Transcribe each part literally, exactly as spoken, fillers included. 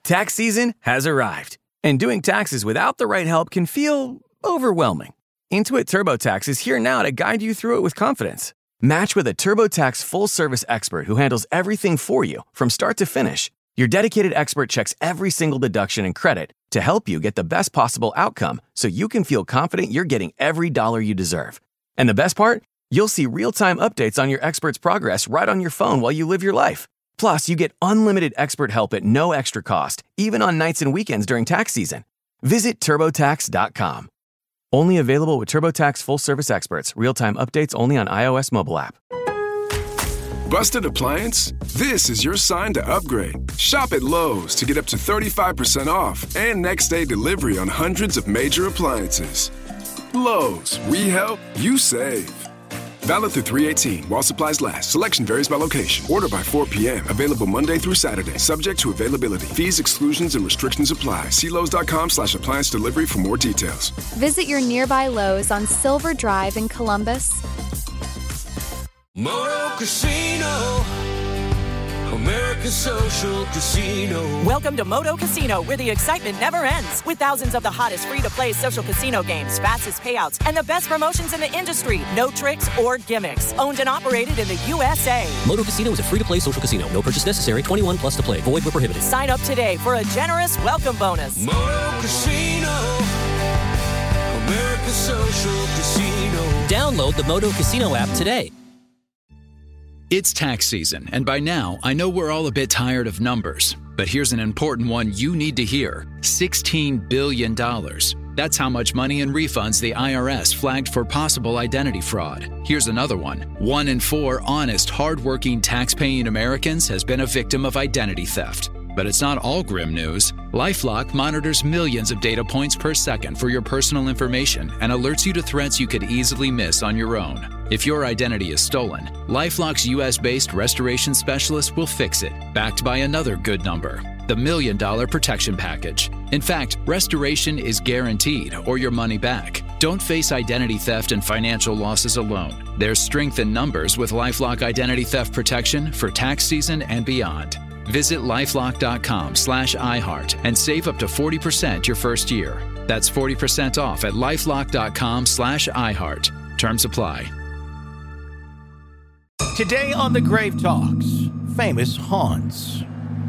Tax season has arrived, and doing taxes without the right help can feel overwhelming. Intuit TurboTax is here now to guide you through it with confidence. Match with a TurboTax full-service expert who handles everything for you from start to finish. Your dedicated expert checks every single deduction and credit to help you get the best possible outcome so you can feel confident you're getting every dollar you deserve. And the best part? You'll see real-time updates on your expert's progress right on your phone while you live your life. Plus, you get unlimited expert help at no extra cost, even on nights and weekends during tax season. Visit TurboTax dot com. Only available with TurboTax full-service experts. Real-time updates only on iOS mobile app. Busted appliance? This is your sign to upgrade. Shop at Lowe's to get up to thirty-five percent off and next-day delivery on hundreds of major appliances. Lowe's, we help, you save. Valid through three eighteen while supplies last. Selection varies by location. Order by four p.m. Available Monday through Saturday. Subject to availability. Fees, exclusions, and restrictions apply. See Lowe's.com slash appliance delivery for more details. Visit your nearby Lowe's on Silver Drive in Columbus. Moto Casino, America's social casino. Welcome to Moto Casino, where the excitement never ends. With thousands of the hottest free-to-play social casino games, fastest payouts, and the best promotions in the industry. No tricks or gimmicks. Owned and operated in the U S A. Moto Casino is a free-to-play social casino. No purchase necessary. twenty-one plus to play. Void where prohibited. Sign up today for a generous welcome bonus. Moto Casino, America's social casino. Download the Moto Casino app today. It's tax season, and by now, I know we're all a bit tired of numbers. But here's an important one you need to hear. sixteen billion dollars. That's how much money in refunds the I R S flagged for possible identity fraud. Here's another one. One in four honest, hardworking, tax-paying Americans has been a victim of identity theft. But it's not all grim news. LifeLock monitors millions of data points per second for your personal information and alerts you to threats you could easily miss on your own. If your identity is stolen, LifeLock's U S-based restoration specialist will fix it, backed by another good number, the Million Dollar Protection Package. In fact, restoration is guaranteed or your money back. Don't face identity theft and financial losses alone. There's strength in numbers with LifeLock Identity Theft Protection for tax season and beyond. Visit LifeLock.com slash iHeart and save up to forty percent your first year. That's forty percent off at LifeLock.com slash iHeart. Terms apply. Today on The Grave Talks, famous haunts.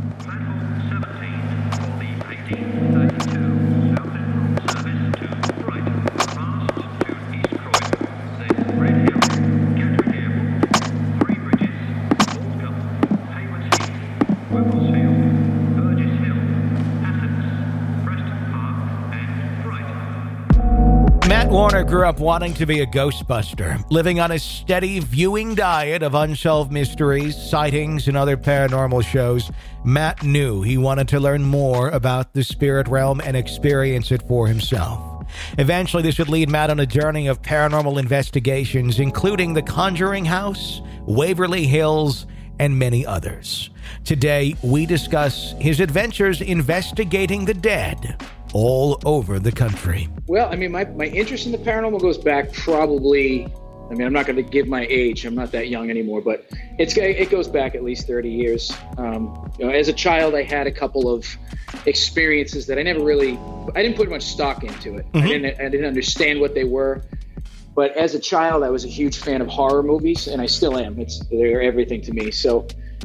Matt Warner grew up wanting to be a Ghostbuster, living on a steady viewing diet of unsolved mysteries, sightings, and other paranormal shows. Matt knew he wanted to learn more about the spirit realm and experience it for himself. Eventually, this would lead Matt on a journey of paranormal investigations, including the Conjuring House, Waverly Hills, and many others. Today, we discuss his adventures investigating the dead all over the country. Well, I mean, my, my interest in the paranormal goes back probably, I mean, I'm not going to give my age. I'm not that young anymore, but it's it goes back at least thirty years. Um, you know, as a child, I had a couple of experiences that I never really, I didn't put much stock into it. Mm-hmm. I didn't, I didn't understand what they were. But as a child, I was a huge fan of horror movies, and I still am. It's they're everything to me. So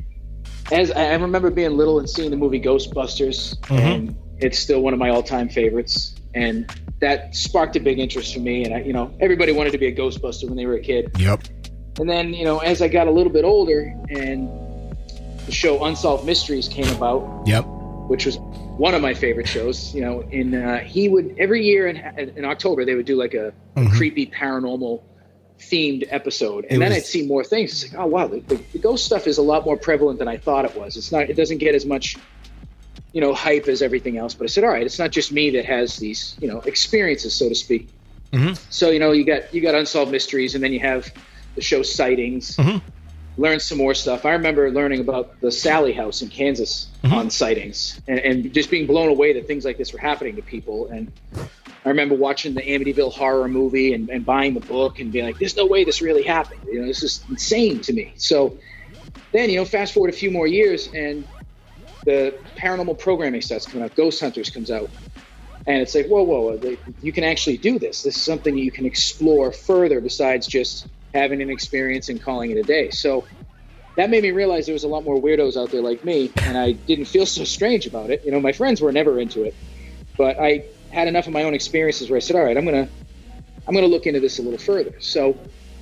as I remember being little and seeing the movie Ghostbusters, mm-hmm. and it's still one of my all-time favorites, and that sparked a big interest for me. And I, you know, everybody wanted to be a Ghostbuster when they were a kid. Yep. And then, you know, as I got a little bit older, and the show Unsolved Mysteries came about. Yep. Which was one of my favorite shows. You know, in uh, he would every year in in October they would do like a, mm-hmm. a creepy paranormal themed episode, and it then was... I'd see more things. It's like, oh wow, the, the, the ghost stuff is a lot more prevalent than I thought it was. It's not. It doesn't get as much, you know, hype as everything else. But I said, all right, it's not just me that has these, you know, experiences, so to speak. Mm-hmm. So, you know, you got you got Unsolved Mysteries, and then you have the show Sightings. Mm-hmm. Learn some more stuff. I remember learning about the Sallie House in Kansas mm-hmm. on Sightings, and, and just being blown away that things like this were happening to people. And I remember watching the Amityville Horror movie and, and buying the book and being like, there's no way this really happened. You know, this is insane to me. So then, you know, fast forward a few more years, and the paranormal programming starts coming out. Ghost Hunters comes out. And it's like, whoa, whoa, whoa, you can actually do this. This is something you can explore further besides just having an experience and calling it a day. So that made me realize there was a lot more weirdos out there like me, and I didn't feel so strange about it. You know, my friends were never into it, but I had enough of my own experiences where I said, all right, I'm going to I'm going to look into this a little further. So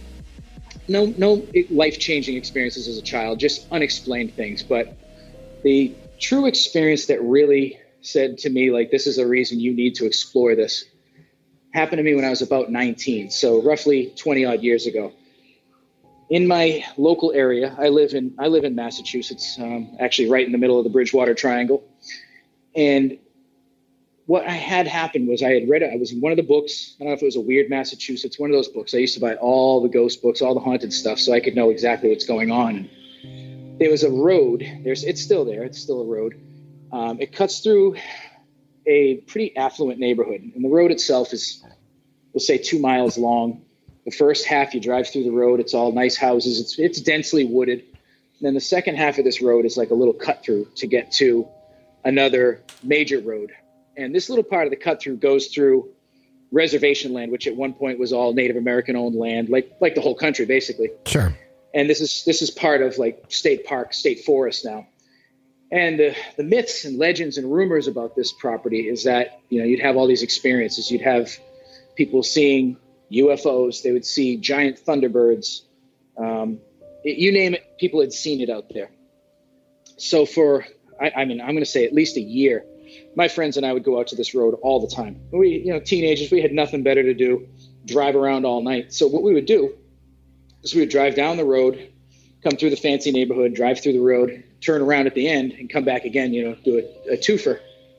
no no life-changing experiences as a child, just unexplained things. But the true experience that really said to me, like, this is a reason you need to explore this, happened to me when I was about nineteen, so roughly twenty odd years ago. In my local area, I live in I live in Massachusetts, um, actually right in the middle of the Bridgewater Triangle. And what I had happened was I had read it. I was in one of the books. I don't know if it was a Weird Massachusetts, one of those books. I used to buy all the ghost books, all the haunted stuff, so I could know exactly what's going on. And there was a road. There's it's still there. It's still a road. Um, it cuts through a pretty affluent neighborhood, and the road itself is, we'll say, two miles long. The first half, you drive through the road. It's all nice houses. It's it's densely wooded. And then the second half of this road is like a little cut through to get to another major road. And this little part of the cut through goes through reservation land, which at one point was all Native American owned land, like like the whole country, basically. Sure. And this is this is part of like state park, state forest now. And the, the myths and legends and rumors about this property is that, you know, you'd have all these experiences. You'd have people seeing U F Os. They would see giant thunderbirds. Um, it, you name it, people had seen it out there. So for, I, I mean, I'm going to say at least a year, my friends and I would go out to this road all the time. We, you know, teenagers, we had nothing better to do, drive around all night. So what we would do is we would drive down the road, come through the fancy neighborhood, drive through the road, turn around at the end and come back again, you know, do a, a twofer.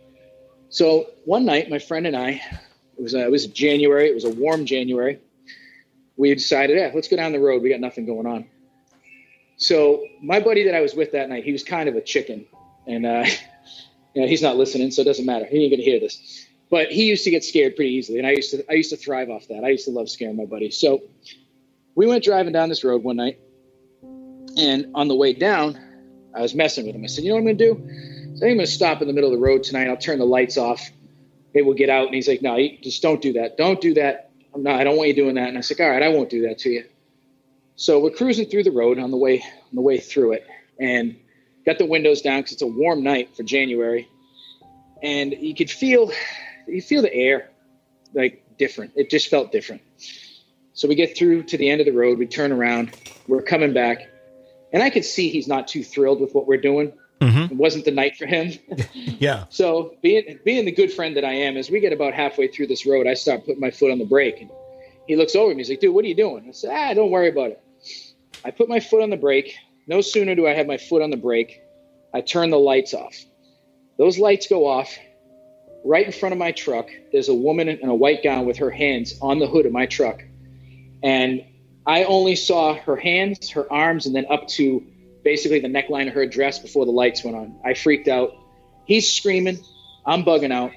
So one night, my friend and I, it was, a, it was January, it was a warm January. We decided, yeah, let's go down the road. We got nothing going on. So my buddy that I was with that night, he was kind of a chicken. And, uh, you know, he's not listening, so it doesn't matter. He ain't going to hear this. But he used to get scared pretty easily. And I used to, I used to thrive off that. I used to love scaring my buddies. So we went driving down this road one night. And on the way down, I was messing with him. I said, you know what I'm going to do? So I'm going to stop in the middle of the road tonight. I'll turn the lights off. Maybe we'll get out. And he's like, no, just don't do that. Don't do that. I'm not, I don't want you doing that. And I said, all right, I won't do that to you. So we're cruising through the road on the way on the way through it. And got the windows down because it's a warm night for January. And you could feel, you feel the air like different. It just felt different. So we get through to the end of the road. We turn around. We're coming back. And I could see he's not too thrilled with what we're doing. Mm-hmm. It wasn't the night for him. Yeah. So being being the good friend that I am, as we get about halfway through this road, I start putting my foot on the brake. And he looks over at me. He's like, dude, what are you doing? I said, ah, don't worry about it. I put my foot on the brake. No sooner do I have my foot on the brake, I turn the lights off. Those lights go off. Right in front of my truck, there's a woman in a white gown with her hands on the hood of my truck. And I only saw her hands, her arms, and then up to basically the neckline of her dress before the lights went on. I freaked out. He's screaming. I'm bugging out.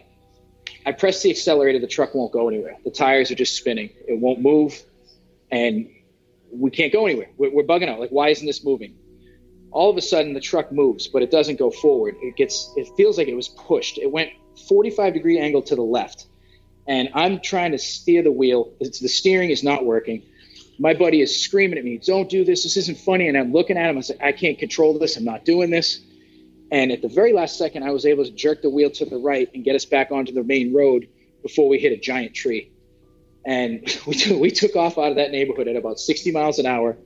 I press the accelerator. The truck won't go anywhere. The tires are just spinning. It won't move. And we can't go anywhere. We're, we're bugging out. Like, why isn't this moving? All of a sudden, the truck moves, but it doesn't go forward. It gets. It feels like it was pushed. It went forty-five degree angle to the left. And I'm trying to steer the wheel. It's, the steering is not working. My buddy is screaming at me, don't do this. This isn't funny. And I'm looking at him. I said, I can't control this. I'm not doing this. And at the very last second, I was able to jerk the wheel to the right and get us back onto the main road before we hit a giant tree. And we took, we took off out of that neighborhood at about sixty miles an hour.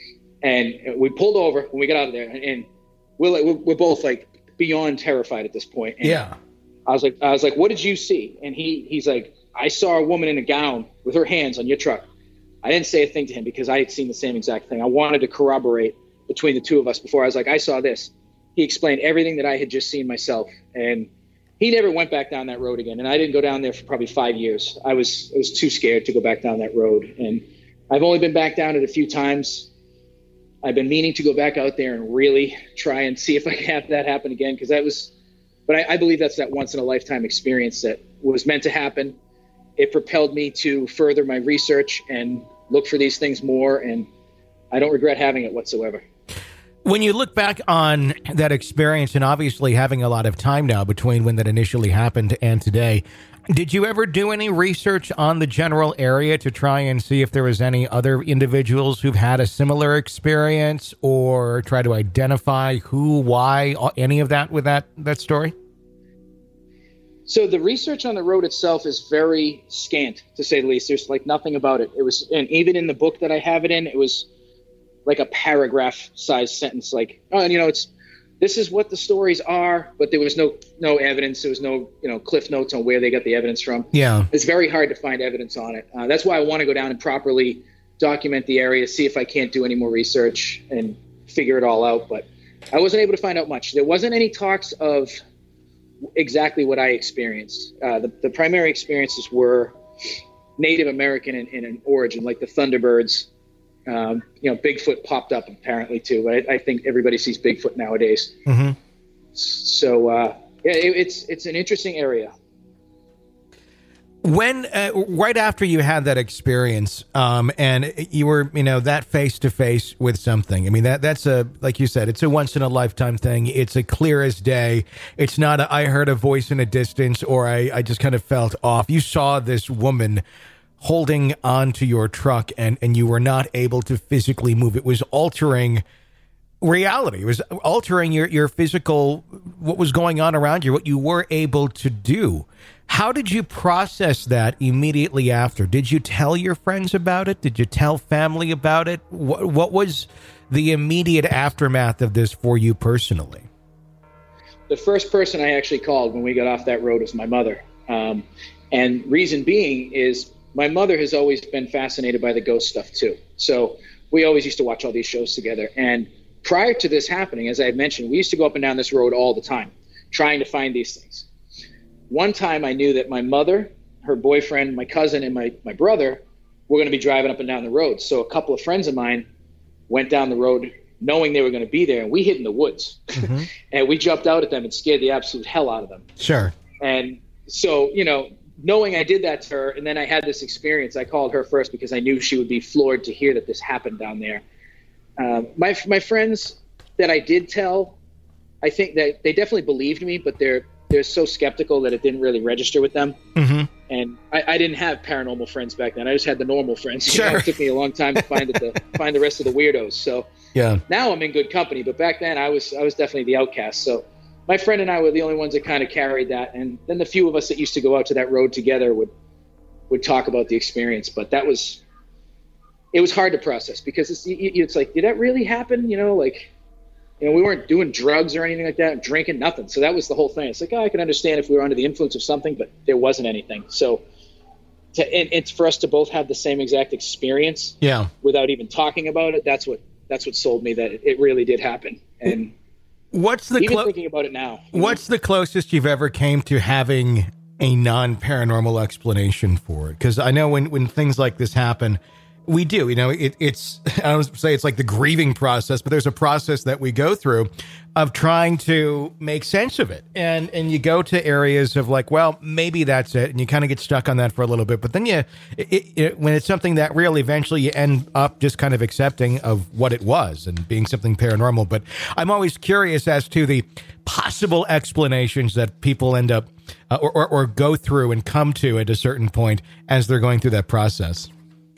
And we pulled over when we got out of there. And, and we're, like, we're, we're both like beyond terrified at this point. And yeah. I was like, I was like, what did you see? And he, he's like, I saw a woman in a gown with her hands on your truck. I didn't say a thing to him because I had seen the same exact thing. I wanted to corroborate between the two of us before. I was like, I saw this. He explained everything that I had just seen myself. And he never went back down that road again. And I didn't go down there for probably five years. I was, I was too scared to go back down that road. And I've only been back down it a few times. I've been meaning to go back out there and really try and see if I can have that happen again. Because that was, but I, I believe that's that once in a lifetime experience that was meant to happen. It propelled me to further my research and look for these things more. And I don't regret having it whatsoever. When you look back on that experience, and obviously having a lot of time now between when that initially happened and today, did you ever do any research on the general area to try and see if there was any other individuals who've had a similar experience, or try to identify who, why, any of that with that, that story? So the research on the road itself is very scant, to say the least. There's like nothing about it. It was, and even in the book that I have it in, it was like a paragraph size sentence, like, oh, and you know, it's, this is what the stories are, but there was no, no evidence. There was no, you know, cliff notes on where they got the evidence from. Yeah. It's very hard to find evidence on it. Uh, that's why I want to go down and properly document the area, see if I can't do any more research and figure it all out. But I wasn't able to find out much. There wasn't any talks of exactly what I experienced. Uh, the, the primary experiences were Native American in, in an origin, like the Thunderbirds. Um, you know, Bigfoot popped up apparently too, but I, I think everybody sees Bigfoot nowadays. Mm-hmm. So, uh, yeah, it, it's it's an interesting area. When, uh, right after you had that experience, um, and you were, you know, that face to face with something, I mean, that that's a, like you said, it's a once in a lifetime thing. It's a clear as day. It's not a, I heard a voice in a distance, or I, I just kind of felt off. You saw this woman holding onto your truck, and, and you were not able to physically move. It was altering reality. It was altering your, your physical, what was going on around you, what you were able to do. How did you process that immediately after? Did you tell your friends about it? Did you tell family about it? What, what was the immediate aftermath of this for you personally? The first person I actually called when we got off that road was my mother. Um, and reason being is my mother has always been fascinated by the ghost stuff too. So we always used to watch all these shows together. And prior to this happening, as I had mentioned, we used to go up and down this road all the time, trying to find these things. One time I knew that my mother, her boyfriend, my cousin, and my, my brother were going to be driving up and down the road. So a couple of friends of mine went down the road knowing they were going to be there, and we hid in the woods. Mm-hmm. And we jumped out at them and scared the absolute hell out of them. Sure. And so, you know, knowing I did that to her, and then I had this experience, I called her first because I knew she would be floored to hear that this happened down there. Um, my my friends that I did tell, I think that they definitely believed me, but they're they're so skeptical that it didn't really register with them. Mm-hmm. And I, I didn't have paranormal friends back then. I just had the normal friends. Sure. You know, it took me a long time to find the find the rest of the weirdos. So yeah, now I'm in good company, but back then I was I was definitely the outcast. So my friend and I were the only ones that kind of carried that. And then the few of us that used to go out to that road together would would talk about the experience. But that was, it was hard to process because it's, it's like, did that really happen? You know, like, you know, we weren't doing drugs or anything like that, drinking, nothing. So that was the whole thing. It's like, oh, I can understand if we were under the influence of something, but there wasn't anything. So to, and it's for us to both have the same exact experience, yeah, without even talking about it. That's what, that's what sold me that it, it really did happen. And what's the even clo- thinking about it now, what's know? the closest you've ever came to having a non-paranormal explanation for it? Because I know when, when things like this happen, we do, you know, it, it's, I don't say it's like the grieving process, but there's a process that we go through of trying to make sense of it. And, and you go to areas of like, well, maybe that's it. And you kind of get stuck on that for a little bit. But then you, it, it, when it's something that real, eventually you end up just kind of accepting of what it was and being something paranormal. But I'm always curious as to the possible explanations that people end up uh, or, or, or go through and come to at a certain point as they're going through that process.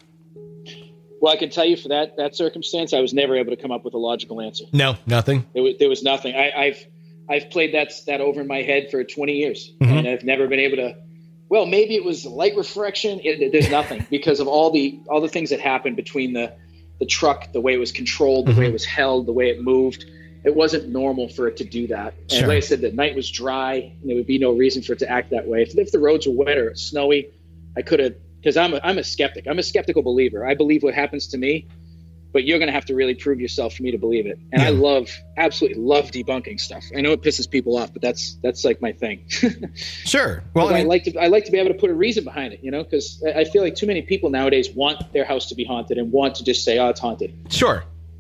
Well, I can tell you for that that circumstance, I was never able to come up with a logical answer. No, nothing. There was, there was nothing. I, I've I've played that that over in my head for twenty years, mm-hmm. and I've never been able to. Well, maybe it was light refraction. It, there's nothing because of all the all the things that happened between the the truck, the way it was controlled, the mm-hmm. way it was held, the way it moved. It wasn't normal for it to do that. And sure. like I said, the night was dry, and there would be no reason for it to act that way. If, if the roads were wet or snowy, I could have. Because I'm a, I'm a skeptic. I'm a skeptical believer. I believe what happens to me, but you're going to have to really prove yourself for me to believe it. And yeah. I love, absolutely love debunking stuff. I know it pisses people off, but that's that's like my thing. Sure. Well, I, mean, I like to I like to be able to put a reason behind it, you know, because I feel like too many people nowadays want their house to be haunted and want to just say, oh, it's haunted. Sure. But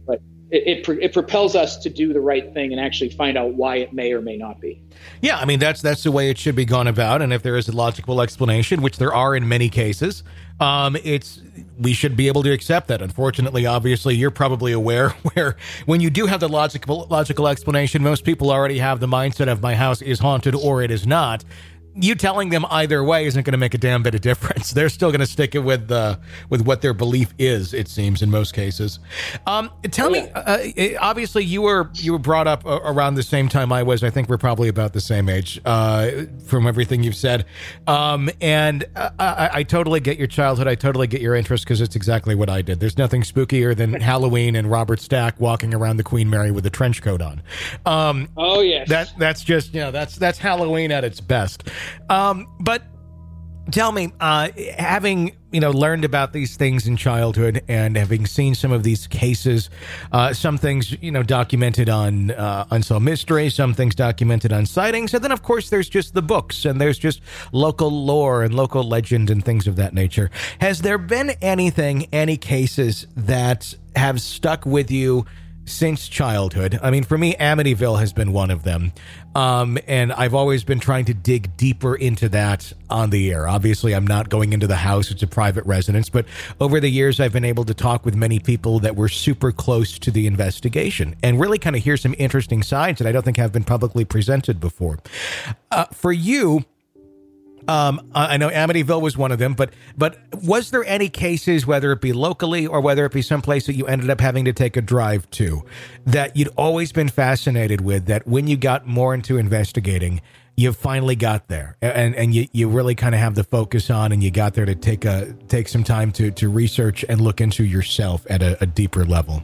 it, it, it propels us to do the right thing and actually find out why it may or may not be. Yeah, I mean, that's that's the way it should be gone about. And if there is a logical explanation, which there are in many cases, um, it's we should be able to accept that. Unfortunately, obviously, you're probably aware where when you do have the logical logical explanation, most people already have the mindset of my house is haunted or it is not. You telling them either way isn't going to make a damn bit of difference. They're still going to stick it with uh, with what their belief is, it seems, in most cases. Um, tell me, uh, obviously, you were you were brought up around the same time I was. I think we're probably about the same age uh, from everything you've said. Um, and I, I, I totally get your childhood. I totally get your interest because it's exactly what I did. There's nothing spookier than Halloween and Robert Stack walking around the Queen Mary with a trench coat on. Um, oh, yes. That, that's just, you know, that's, that's Halloween at its best. Um, but tell me, uh, having, you know, learned about these things in childhood and having seen some of these cases, uh, some things, you know, documented on, uh, Unsolved Mysteries, some things documented on sightings. And then, of course, there's just the books and there's just local lore and local legend and things of that nature. Has there been anything, any cases that have stuck with you since childhood? I mean, for me, Amityville has been one of them. Um, and I've always been trying to dig deeper into that on the air. Obviously, I'm not going into the house. It's a private residence. But over the years, I've been able to talk with many people that were super close to the investigation and really kind of hear some interesting sides that I don't think have been publicly presented before. Uh, for you, Um, I know Amityville was one of them, but but was there any cases, whether it be locally or whether it be someplace that you ended up having to take a drive to, that you'd always been fascinated with, that when you got more into investigating, you finally got there and, and you, you really kind of have the focus on and you got there to take a take some time to, to research and look into yourself at a, a deeper level?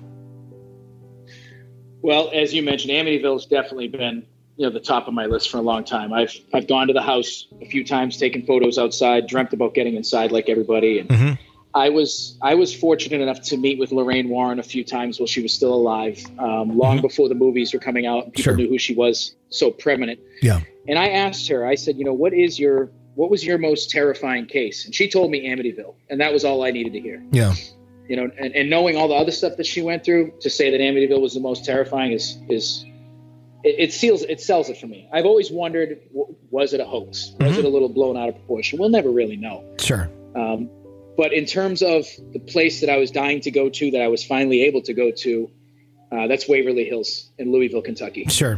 Well, as you mentioned, Amityville's definitely been, you know, the top of my list for a long time. I've I've gone to the house a few times, taken photos outside, dreamt about getting inside like everybody. And mm-hmm. I was I was fortunate enough to meet with Lorraine Warren a few times while she was still alive, um, long mm-hmm. before the movies were coming out and people sure. knew who she was so prevalent. Yeah. And I asked her, I said, you know, what is your what was your most terrifying case? And she told me Amityville, and that was all I needed to hear. Yeah. You know, and, and knowing all the other stuff that she went through, to say that Amityville was the most terrifying is is It, it seals, it sells it for me. I've always wondered, was it a hoax? Was mm-hmm. it a little blown out of proportion? We'll never really know. Sure. Um, but in terms of the place that I was dying to go to, that I was finally able to go to, uh, that's Waverly Hills in Louisville, Kentucky. Sure.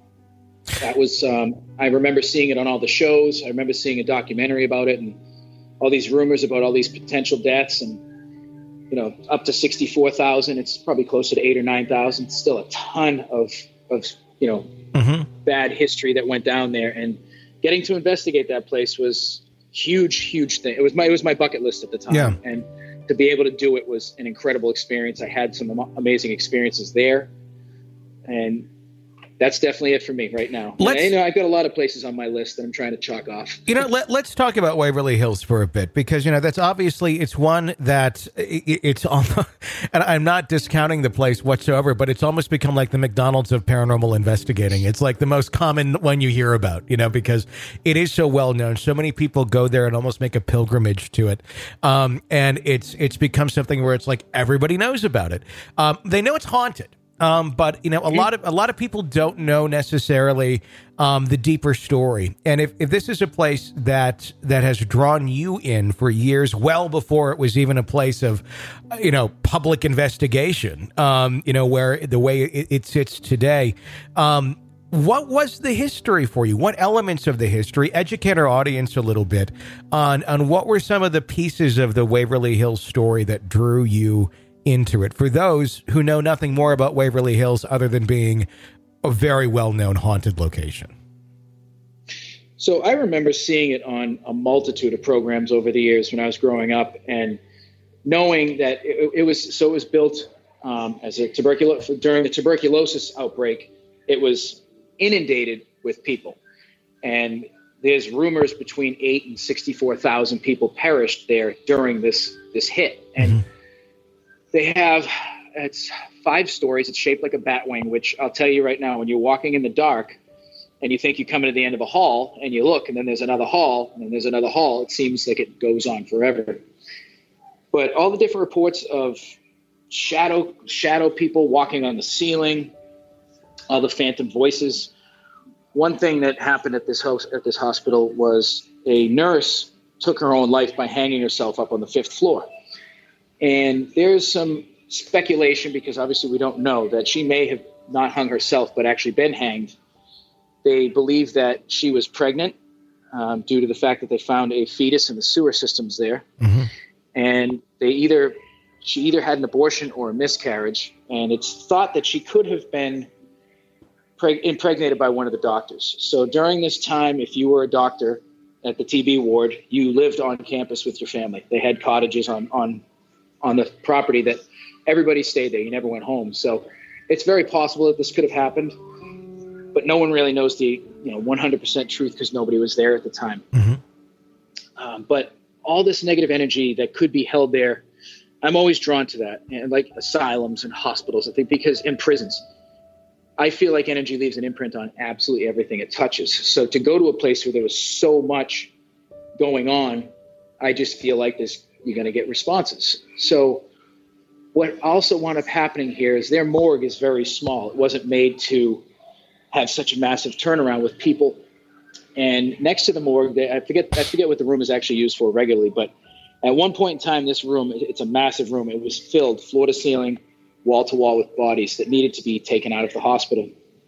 That was, um, I remember seeing it on all the shows. I remember seeing a documentary about it and all these rumors about all these potential deaths and, you know, up to sixty-four thousand. It's probably closer to eight or nine thousand. Still a ton of, of, you know, mm-hmm. bad history that went down there, and getting to investigate that place was huge, huge thing. It was my, it was my bucket list at the time. Yeah. And to be able to do it was an incredible experience. I had some am- amazing experiences there, and that's definitely it for me right now. And, you know, I've got a lot of places on my list that I'm trying to chalk off. You know, let, let's talk about Waverly Hills for a bit, because, you know, that's obviously, it's one that it, it's on, and I'm not discounting the place whatsoever, but it's almost become like the McDonald's of paranormal investigating. It's like the most common one you hear about, you know, because it is so well known. So many people go there and almost make a pilgrimage to it. Um, and it's, it's become something where it's like everybody knows about it. Um, they know it's haunted. Um, but, you know, a lot of a lot of people don't know necessarily um, the deeper story. And if, if this is a place that that has drawn you in for years, well before it was even a place of, you know, public investigation, um, you know, where the way it, it sits today, um, what was the history for you? What elements of the history? Educate our audience a little bit on, on what were some of the pieces of the Waverly Hills story that drew you into it, for those who know nothing more about Waverly Hills other than being a very well-known haunted location. So I remember seeing it on a multitude of programs over the years when I was growing up, and knowing that it, it was, so it was built um, as a tuberculosis, during the tuberculosis outbreak, it was inundated with people. And there's rumors between eight and sixty-four thousand people perished there during this, this hit. And mm-hmm. They have, it's five stories. It's shaped like a bat wing, which I'll tell you right now, when you're walking in the dark and you think you come to the end of a hall and you look and then there's another hall and then there's another hall, it seems like it goes on forever. But all the different reports of shadow shadow people walking on the ceiling, all the phantom voices. One thing that happened at this house at this hospital was a nurse took her own life by hanging herself up on the fifth floor. And there's some speculation, because obviously we don't know, that she may have not hung herself but actually been hanged. They believe that she was pregnant um, due to the fact that they found a fetus in the sewer systems there. Mm-hmm. And they either she either had an abortion or a miscarriage, and it's thought that she could have been preg- impregnated by one of the doctors. So during this time, if you were a doctor at the T B ward, you lived on campus with your family. They had cottages on on on the property that everybody stayed there. You never went home. So it's very possible that this could have happened, but no one really knows the you know one hundred percent truth because nobody was there at the time. Mm-hmm. Um, but all this negative energy that could be held there, I'm always drawn to that, and like asylums and hospitals, I think, because in prisons, I feel like energy leaves an imprint on absolutely everything it touches. So to go to a place where there was so much going on, I just feel like this, you're going to get responses. So what also wound up happening here is their morgue is very small. It wasn't made to have such a massive turnaround with people. And next to the morgue, they, I forget I forget what the room is actually used for regularly, but at one point in time, this room, it's a massive room. It was filled floor to ceiling, wall to wall with bodies that needed to be taken out of the hospital.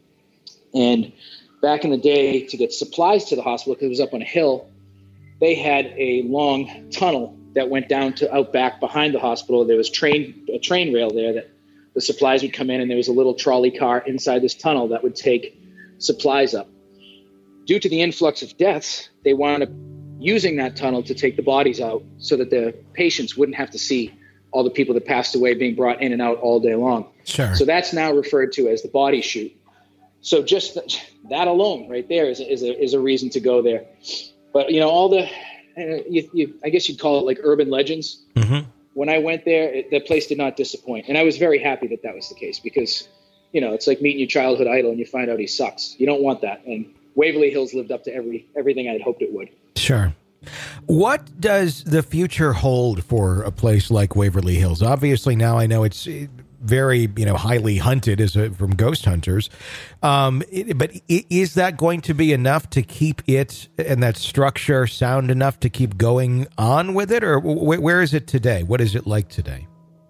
And back in the day, to get supplies to the hospital, because it was up on a hill, they had a long tunnel that went down to out back behind the hospital. There was train a train rail there that the supplies would come in, and there was a little trolley car inside this tunnel that would take supplies up. Due to the influx of deaths, they wound up using that tunnel to take the bodies out so that the patients wouldn't have to see all the people that passed away being brought in and out all day long. Sure. So that's now referred to as the body chute. So just that alone right there is a, is a, is a reason to go there. But, you know, all the, uh, you, you, I guess you'd call it like urban legends. Mm-hmm. When I went there, it, the place did not disappoint. And I was very happy that that was the case because, you know, it's like meeting your childhood idol and you find out he sucks. You don't want that. And Waverly Hills lived up to every everything I'd hoped it would. Sure. What does the future hold for a place like Waverly Hills? Obviously, now I know it's very, you know, highly hunted as a, from ghost hunters. Um, it, but is that going to be enough to keep it and that structure sound enough to keep going on with it? Or w- where is it today? What is it like today?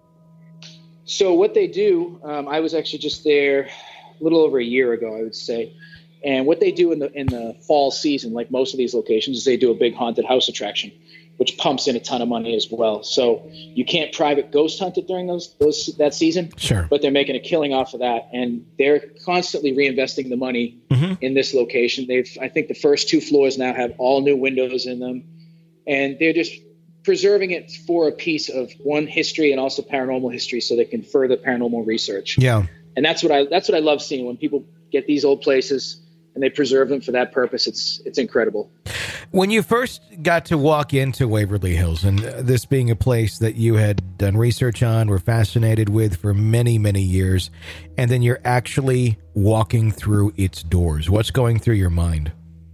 So what they do, um, I was actually just there a little over a year ago, I would say. And what they do in the in the fall season, like most of these locations, is they do a big haunted house attraction, which pumps in a ton of money as well. So you can't private ghost hunt it during those those that season. Sure. But they're making a killing off of that, and they're constantly reinvesting the money mm-hmm. in this location. They've, I think, the first two floors now have all new windows in them, and they're just preserving it for a piece of one history and also paranormal history, so they can further paranormal research. Yeah. And that's what I that's what I love seeing when people get these old places and they preserve them for that purpose. It's it's incredible. When you first got to walk into Waverly Hills, and this being a place that you had done research on, were fascinated with for many, many years, and then you're actually walking through its doors, what's going through your mind?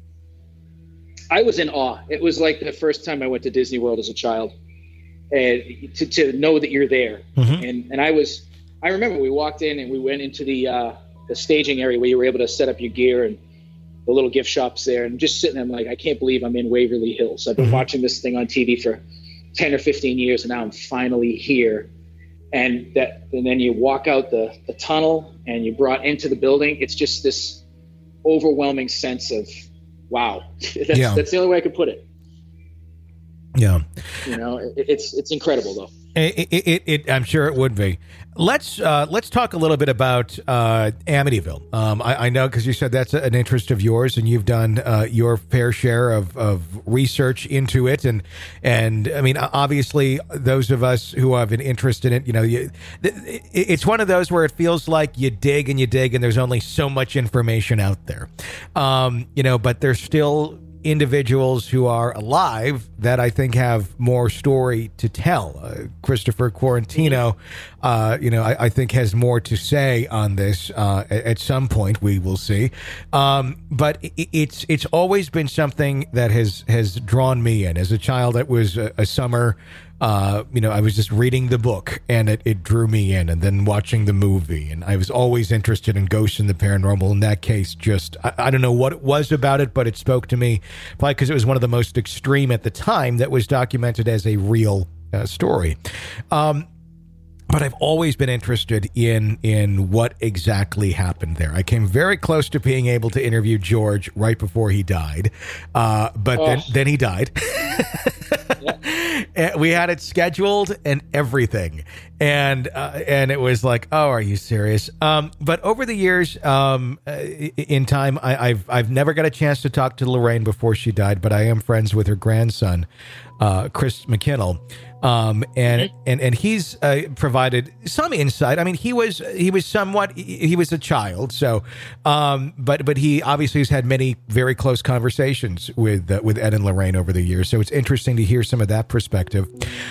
I was in awe. It was like the first time I went to Disney World as a child, and to, to know that you're there. Mm-hmm. And and I was, I remember we walked in and we went into the uh, the staging area where you were able to set up your gear and the little gift shops there, and just sitting there, I'm like, I can't believe I'm in Waverly Hills. I've been mm-hmm. watching this thing on T V for ten or fifteen years, and now I'm finally here. And that, and then you walk out the, the tunnel and you're brought into the building. It's just this overwhelming sense of, wow. that's, yeah. that's the only way I could put it. Yeah. You know, it, it's, it's incredible though. It, it, it, it, I'm sure it would be. Let's uh, let's talk a little bit about uh, Amityville. Um, I, I know because you said that's an interest of yours, and you've done uh, your fair share of, of research into it. And and I mean, obviously, those of us who have an interest in it, you know, you, it's one of those where it feels like you dig and you dig, and there's only so much information out there. Um, you know, but there's still individuals who are alive that I think have more story to tell. Uh, Christopher Quarantino, uh, you know, I, I think has more to say on this. Uh, at, at some point, we will see. Um, but it, it's it's always been something that has has drawn me in. As a child, it was a, a summer uh, you know, I was just reading the book and it, it drew me in, and then watching the movie. And I was always interested in ghosts and the paranormal. In that case, just, I, I don't know what it was about it, but it spoke to me, probably because it was one of the most extreme at the time that was documented as a real uh, story. Um, But I've always been interested in in what exactly happened there. I came very close to being able to interview George right before he died, uh, but oh. then then he died. Yeah. We had it scheduled and everything, and uh, and it was like, oh, are you serious? Um, but over the years, um, in time, I, I've I've never got a chance to talk to Lorraine before she died, but I am friends with her grandson, uh, Chris McKinnell. Um, and, mm-hmm. and, and he's, uh, provided some insight. I mean, he was, he was somewhat, he was a child. So, um, but, but he obviously has had many very close conversations with, uh, with Ed and Lorraine over the years. So it's interesting to hear some of that perspective.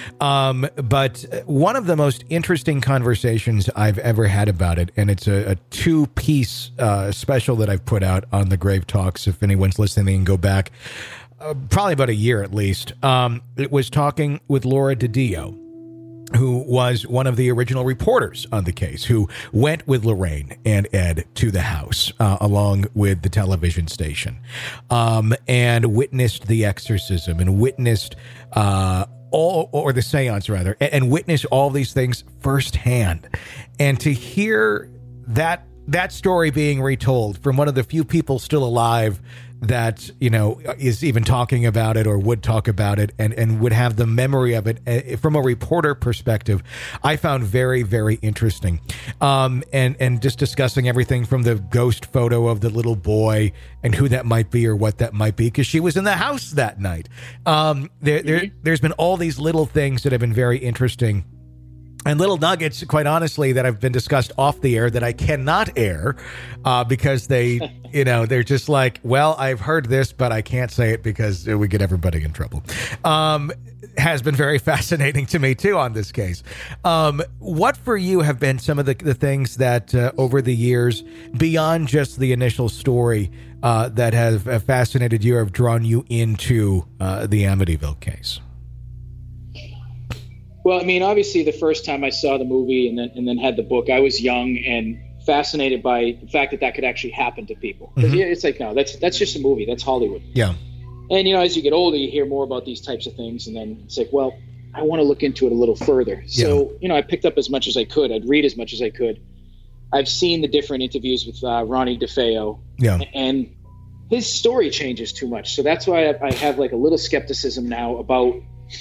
Um, but one of the most interesting conversations I've ever had about it, and it's a, a two piece, uh, special that I've put out on the Grave Talks. If anyone's listening, they can go back. Uh, probably about a year at least. Um, it was talking with Laura DiDio, who was one of the original reporters on the case, who went with Lorraine and Ed to the house, uh, along with the television station, um, and witnessed the exorcism and witnessed, uh, all, or the seance rather, and, and witnessed all these things firsthand. And to hear that, that story being retold from one of the few people still alive that, you know, is even talking about it or would talk about it and, and would have the memory of it uh, from a reporter perspective, I found very, very interesting. Um, and, and just discussing everything from the ghost photo of the little boy and who that might be or what that might be, because she was in the house that night. Um, there, there, there's been all these little things that have been very interesting. And little nuggets, quite honestly, that have been discussed off the air that I cannot air uh, because they, you know, they're just like, well, I've heard this, but I can't say it because it would get everybody in trouble. Um, has been very fascinating to me, too, on this case. Um, what for you have been some of the, the things that uh, over the years, beyond just the initial story, uh, that have, have fascinated you or have drawn you into uh, the Amityville case? Well, I mean, obviously, the first time I saw the movie and then and then had the book, I was young and fascinated by the fact that that could actually happen to people. Mm-hmm. It's like, no, that's that's just a movie. That's Hollywood. Yeah. And, you know, as you get older, you hear more about these types of things. And then it's like, well, I want to look into it a little further. So, yeah. you know, I picked up as much as I could. I'd read as much as I could. I've seen the different interviews with uh, Ronnie DeFeo. Yeah. And his story changes too much. So that's why I, I have like a little skepticism now about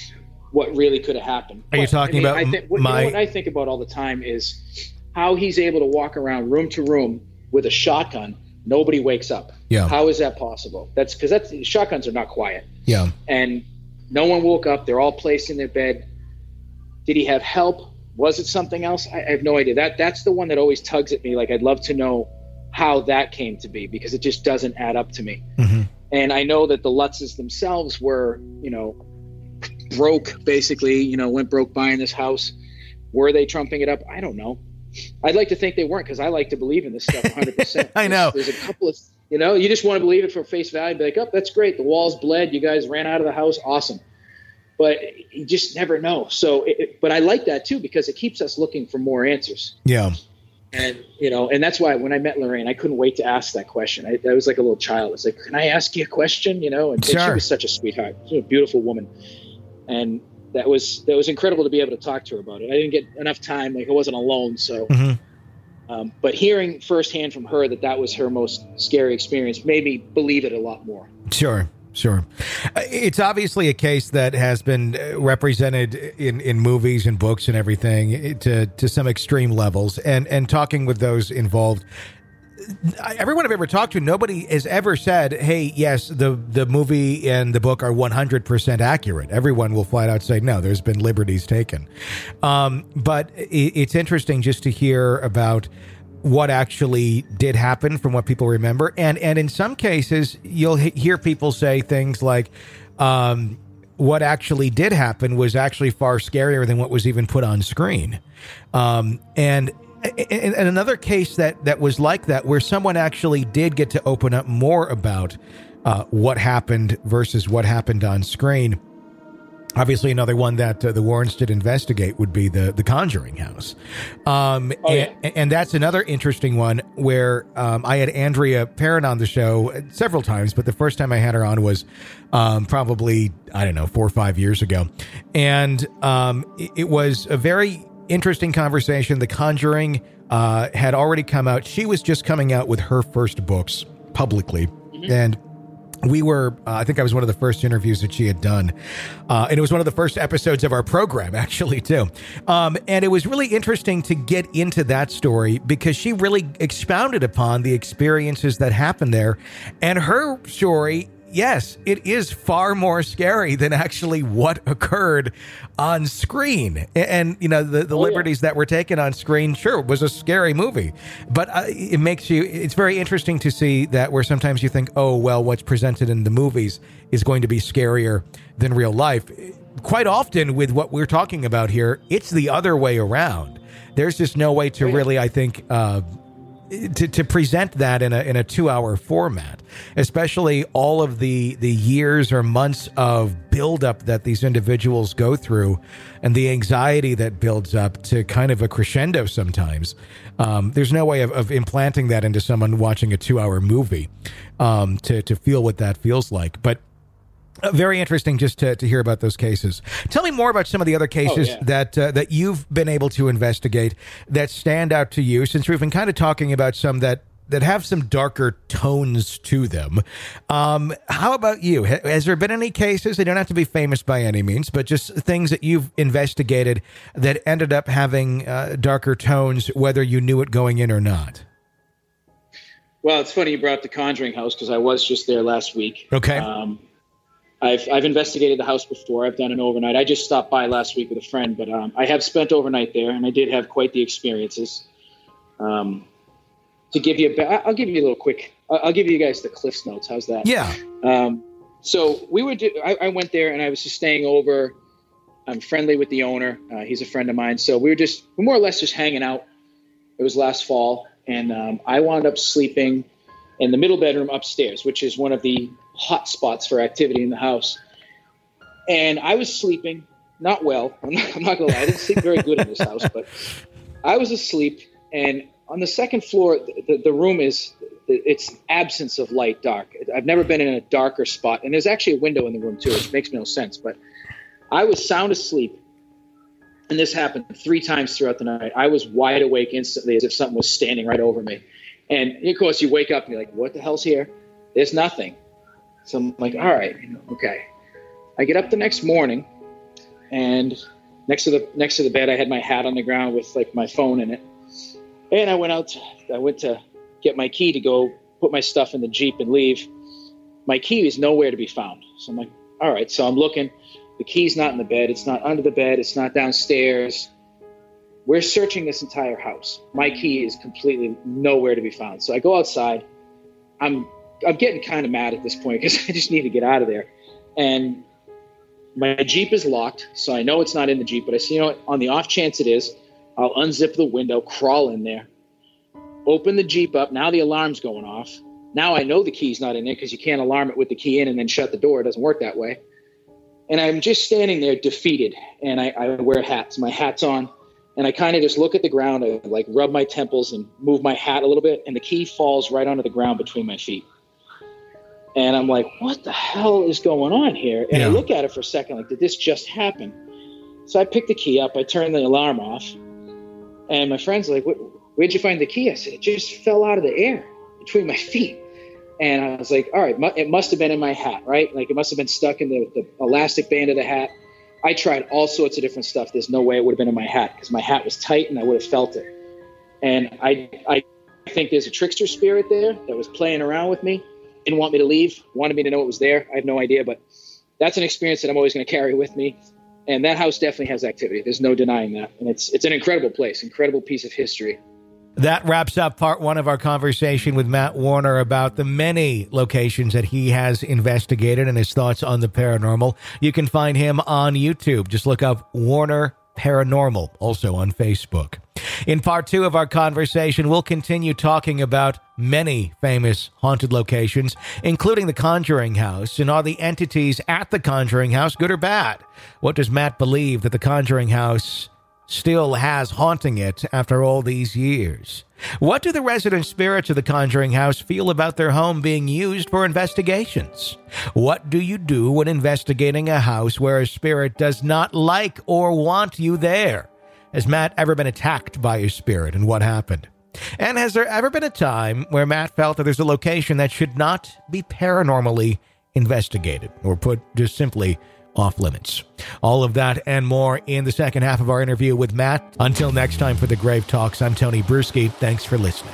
what really could have happened. Are you but, talking I mean, about I think, what, my... you know, what I think about all the time is how he's able to walk around room to room with a shotgun. Nobody wakes up. Yeah. How is that possible? That's because that's shotguns are not quiet. Yeah. And no one woke up. They're all placed in their bed. Did he have help? Was it something else? I, I have no idea. That that's the one that always tugs at me. Like, I'd love to know how that came to be, because it just doesn't add up to me. Mm-hmm. And I know that the Lutzes themselves were, you know, broke, basically, you know, went broke buying this house. Were they trumping it up? I don't know. I'd like to think they weren't, because I like to believe in this stuff one hundred percent. I know. There's, there's a couple of, you know, you just want to believe it for face value. Be like, oh, that's great. The walls bled. You guys ran out of the house. Awesome. But you just never know. So, it, it, but I like that too, because it keeps us looking for more answers. Yeah. And, you know, and that's why when I met Lorraine, I couldn't wait to ask that question. I, I was like a little child. I was like, can I ask you a question? You know, and, sure. and she was such a sweetheart. She was a beautiful woman. And that was that was incredible to be able to talk to her about it. I didn't get enough time, like I wasn't alone. So, mm-hmm. um, but hearing firsthand from her that that was her most scary experience made me believe it a lot more. Sure, sure. It's obviously a case that has been represented in, in movies and books and everything to to some extreme levels. And and talking with those involved, everyone I've ever talked to, nobody has ever said, hey, yes, the, the movie and the book are one hundred percent accurate. Everyone will flat out say, no, there's been liberties taken. Um, but it, it's interesting just to hear about what actually did happen from what people remember. And, and in some cases, you'll he- hear people say things like, um, what actually did happen was actually far scarier than what was even put on screen. Um, and And another case that, that was like that, where someone actually did get to open up more about uh, what happened versus what happened on screen, Obviously, another one that uh, the Warrens did investigate would be the the Conjuring House. Um, oh, yeah. and, and that's another interesting one where um, I had Andrea Perrin on the show several times, but the first time I had her on was um, probably, I don't know, four or five years ago. And um, it, it was a very interesting conversation. The Conjuring uh, had already come out. She was just coming out with her first books publicly. Mm-hmm. And we were, uh, I think I was one of the first interviews that she had done. Uh, and it was one of the first episodes of our program, actually, too. Um, and it was really interesting to get into that story because she really expounded upon the experiences that happened there. And her story, yes, it is far more scary than actually what occurred on screen. And, you know, the, the oh, liberties yeah. that were taken on screen, sure, was a scary movie. But uh, it makes you, it's very interesting to see that where sometimes you think, oh, well, what's presented in the movies is going to be scarier than real life. Quite often with what we're talking about here, it's the other way around. There's just no way to really, I think, uh, To, to present that in a in a two hour format, especially all of the the years or months of buildup that these individuals go through, and the anxiety that builds up to kind of a crescendo sometimes. Um, there's no way of, of implanting that into someone watching a two hour movie um, to to feel what that feels like, but. Uh, very interesting just to, to hear about those cases. Tell me more about some of the other cases oh, yeah. that uh, that you've been able to investigate that stand out to you, since we've been kind of talking about some that, that have some darker tones to them. Um, how about you? Ha- has there been any cases, they don't have to be famous by any means, but just things that you've investigated that ended up having uh, darker tones, whether you knew it going in or not? Well, it's funny you brought up the Conjuring House because I was just there last week. Okay. Um, I've I've investigated the house before. I've done an overnight. I just stopped by last week with a friend, but um, I have spent overnight there, and I did have quite the experiences. Um, to give you a, I'll give you a little quick. I'll give you guys the Cliff's Notes. How's that? Yeah. Um, so we were. Do, I, I went there, and I was just staying over. I'm friendly with the owner. Uh, he's a friend of mine. So we were just we're more or less just hanging out. It was last fall, and um, I wound up sleeping in the middle bedroom upstairs, which is one of the hot spots for activity in the house. And I was sleeping, not well. I'm not, I'm not going to lie. I didn't sleep very good in this house, but I was asleep. And on the second floor, the, the room is, it's absence of light, dark. I've never been in a darker spot. And there's actually a window in the room too, which makes no sense. But I was sound asleep. And this happened three times throughout the night. I was wide awake instantly as if something was standing right over me. And of course, you wake up and you're like, what the hell's here? There's nothing. So I'm like, all right, okay. I get up the next morning, and next to the next to the bed, I had my hat on the ground with like my phone in it. And I went out. I went to get my key to go put my stuff in the Jeep and leave. My key is nowhere to be found. So I'm like, all right. So I'm looking. The key's not in the bed. It's not under the bed. It's not downstairs. We're searching this entire house. My key is completely nowhere to be found. So I go outside. I'm I'm getting kind of mad at this point because I just need to get out of there. And my Jeep is locked, so I know it's not in the Jeep. But I say, you know what? On the off chance it is, I'll unzip the window, crawl in there, open the Jeep up. Now the alarm's going off. Now I know the key's not in there because you can't alarm it with the key in and then shut the door. It doesn't work that way. And I'm just standing there defeated. And I, I wear hats. My hat's on. And I kind of just look at the ground. I like rub my temples and move my hat a little bit. And the key falls right onto the ground between my feet. And I'm like, what the hell is going on here? And yeah. I look at it for a second, like, did this just happen? So I pick the key up. I turn the alarm off. And my friend's like, where'd you find the key? I said, it just fell out of the air between my feet. And I was like, all right, it must have been in my hat, right? Like it must have been stuck in the, the elastic band of the hat. I tried all sorts of different stuff. There's no way it would have been in my hat because my hat was tight and I would have felt it. And I, I think there's a trickster spirit there that was playing around with me. Didn't want me to leave, wanted me to know it was there. I have no idea, but that's an experience that I'm always going to carry with me. And that house definitely has activity. There's no denying that. And it's it's an incredible place, incredible piece of history. That wraps up part one of our conversation with Matt Warner about the many locations that he has investigated and his thoughts on the paranormal. You can find him on YouTube. Just look up Warner Paranormal, also on Facebook. In part two of our conversation, we'll continue talking about many famous haunted locations, including the Conjuring House, and are the entities at the Conjuring House good or bad? What does Matt believe that the Conjuring House still has haunting it after all these years? What do the resident spirits of the Conjuring House feel about their home being used for investigations? What do you do when investigating a house where a spirit does not like or want you there? Has Matt ever been attacked by a spirit, and what happened? And has there ever been a time where Matt felt that there's a location that should not be paranormally investigated, or put just simply off limits? All of that and more in the second half of our interview with Matt. Until next time for the Grave Talks, I'm Tony Bruschi. Thanks for listening.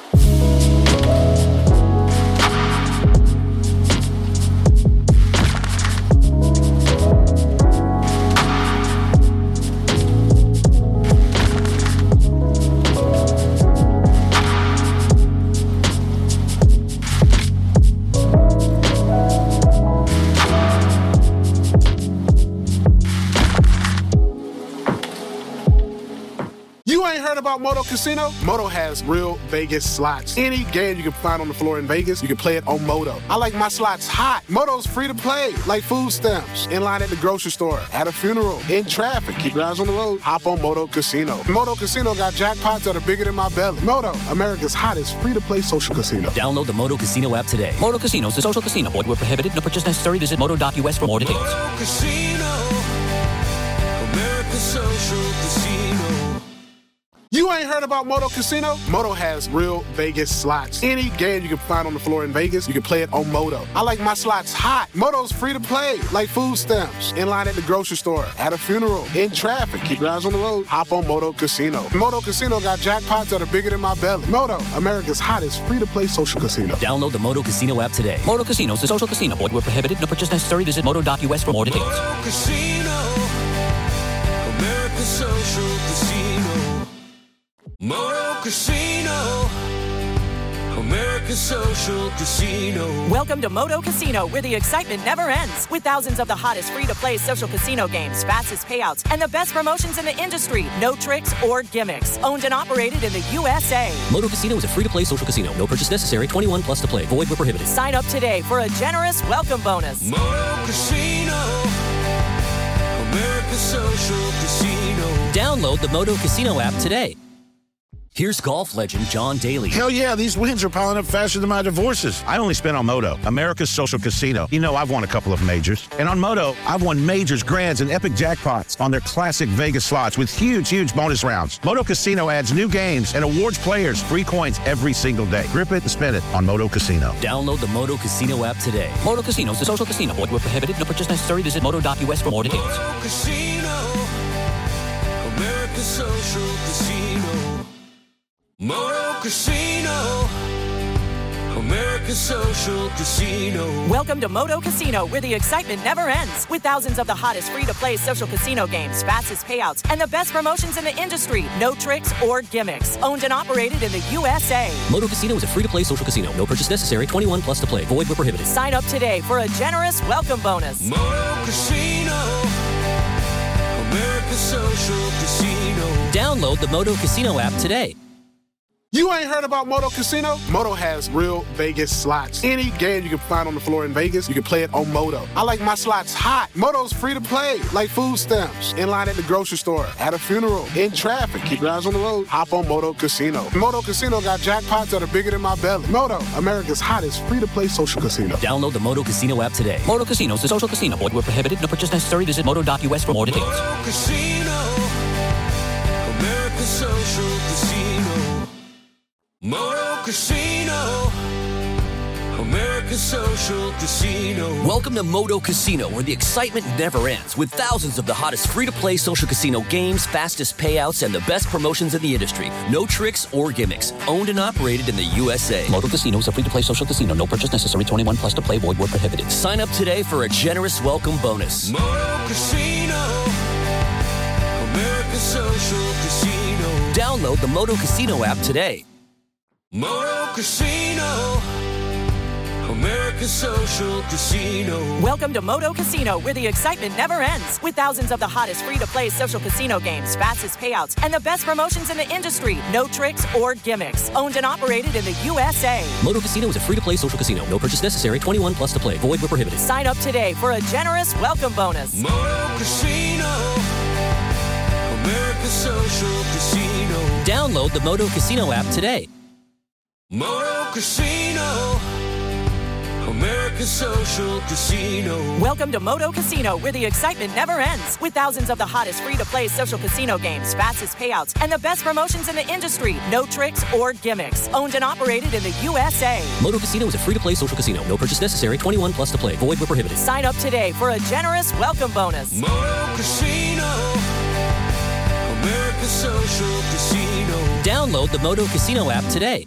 You ain't heard about Moto Casino? Moto has real Vegas slots. Any game you can find on the floor in Vegas, you can play it on Moto. I like my slots hot. Moto's free to play, like food stamps. In line at the grocery store, at a funeral, in traffic. Keep your eyes on the road. Hop on Moto Casino. Moto Casino got jackpots that are bigger than my belly. Moto, America's hottest free-to-play social casino. Download the Moto Casino app today. Moto Casino is a social casino. Void where prohibited. No purchase necessary. Visit moto dot U S for more details. Moto Casino, America's social casino. You ain't heard about Moto Casino? Moto has real Vegas slots. Any game you can find on the floor in Vegas, you can play it on Moto. I like my slots hot. Moto's free to play, like food stamps. In line at the grocery store, at a funeral, in traffic. Keep your eyes on the road. Hop on Moto Casino. Moto Casino got jackpots that are bigger than my belly. Moto, America's hottest free-to-play social casino. Download the Moto Casino app today. Moto Casino is a social casino. Void where prohibited. No purchase necessary. Visit moto dot U S for more details. Moto Casino, America's social casino. Moto Casino, America's social casino. Welcome to Moto Casino, where the excitement never ends. With thousands of the hottest free-to-play social casino games, fastest payouts, and the best promotions in the industry. No tricks or gimmicks. Owned and operated in the U S A. Moto Casino is a free-to-play social casino. No purchase necessary. twenty-one plus to play. Void where prohibited. Sign up today for a generous welcome bonus. Moto Casino, America's social casino. Download the Moto Casino app today. Here's golf legend John Daly. Hell yeah, these wins are piling up faster than my divorces. I only spent on Moto, America's social casino. You know, I've won a couple of majors. And on Moto, I've won majors, grands, and epic jackpots on their classic Vegas slots with huge, huge bonus rounds. Moto Casino adds new games and awards players free coins every single day. Grip it and spin it on Moto Casino. Download the Moto Casino app today. Moto Casino is a social casino. Void where prohibited. No purchase necessary. Visit moto dot U S for more details. Moto Casino, America's social casino. Moto Casino, America's social casino. Welcome to Moto Casino, where the excitement never ends. With thousands of the hottest free-to-play social casino games, fastest payouts, and the best promotions in the industry. No tricks or gimmicks. Owned and operated in the U S A. Moto Casino is a free-to-play social casino. No purchase necessary. twenty-one plus to play. Void where prohibited. Sign up today for a generous welcome bonus. Moto Casino, America's social casino. Download the Moto Casino app today. You ain't heard about Moto Casino? Moto has real Vegas slots. Any game you can find on the floor in Vegas, you can play it on Moto. I like my slots hot. Moto's free to play, like food stamps. In line at the grocery store, at a funeral, in traffic. Keep your eyes on the road. Hop on Moto Casino. Moto Casino got jackpots that are bigger than my belly. Moto, America's hottest free-to-play social casino. Download the Moto Casino app today. Moto Casino is a social casino. Void where prohibited. No purchase necessary. Visit moto dot U S for more details. Moto Casino, America's social casino. Moto Casino, America's social casino. Welcome to Moto Casino, where the excitement never ends. With thousands of the hottest free-to-play social casino games, fastest payouts, and the best promotions in the industry. No tricks or gimmicks. Owned and operated in the U S A. Moto Casino is a free-to-play social casino. No purchase necessary. twenty-one plus to play. Void where prohibited. Sign up today for a generous welcome bonus. Moto Casino, America's social casino. Download the Moto Casino app today. Moto Casino, America's Social Casino. Welcome to Moto Casino, where the excitement never ends. With thousands of the hottest free-to-play social casino games, fastest payouts, and the best promotions in the industry. No tricks or gimmicks. Owned and operated in the U S A. Moto Casino is a free-to-play social casino. No purchase necessary. twenty-one plus to play. Void where prohibited. Sign up today for a generous welcome bonus. Moto Casino. America's Social Casino. Download the Moto Casino app today. Moto Casino. America's Social Casino. Welcome to Moto Casino, where the excitement never ends. With thousands of the hottest free-to-play social casino games, fastest payouts, and the best promotions in the industry. No tricks or gimmicks. Owned and operated in the U S A. Moto Casino is a free-to-play social casino. No purchase necessary. twenty-one plus to play. Void where prohibited. Sign up today for a generous welcome bonus. Moto Casino. America's Social Casino. Download the Moto Casino app today.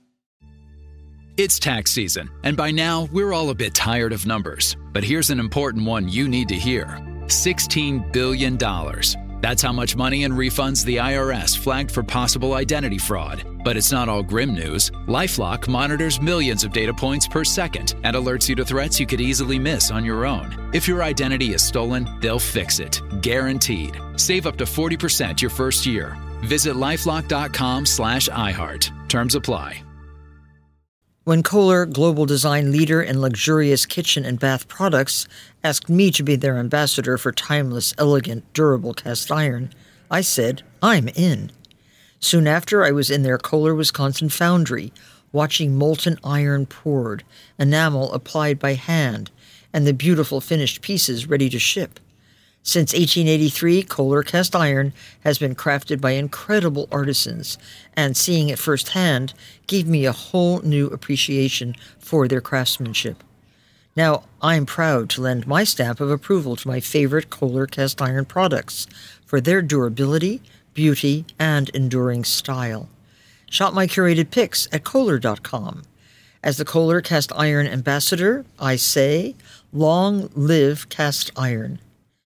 It's tax season, and by now, we're all a bit tired of numbers. But here's an important one you need to hear. sixteen billion dollars. That's how much money in refunds the I R S flagged for possible identity fraud. But it's not all grim news. LifeLock monitors millions of data points per second and alerts you to threats you could easily miss on your own. If your identity is stolen, they'll fix it. Guaranteed. Save up to forty percent your first year. Visit lifelock.com slash iHeart. Terms apply. When Kohler, global design leader in luxurious kitchen and bath products, asked me to be their ambassador for timeless, elegant, durable cast iron, I said, I'm in. Soon after, I was in their Kohler, Wisconsin foundry, watching molten iron poured, enamel applied by hand, and the beautiful finished pieces ready to ship. Since eighteen eighty-three, Kohler cast iron has been crafted by incredible artisans, and seeing it firsthand gave me a whole new appreciation for their craftsmanship. Now, I'm proud to lend my stamp of approval to my favorite Kohler cast iron products for their durability, beauty, and enduring style. Shop my curated picks at Kohler dot com. As the Kohler cast iron ambassador, I say, long live cast iron.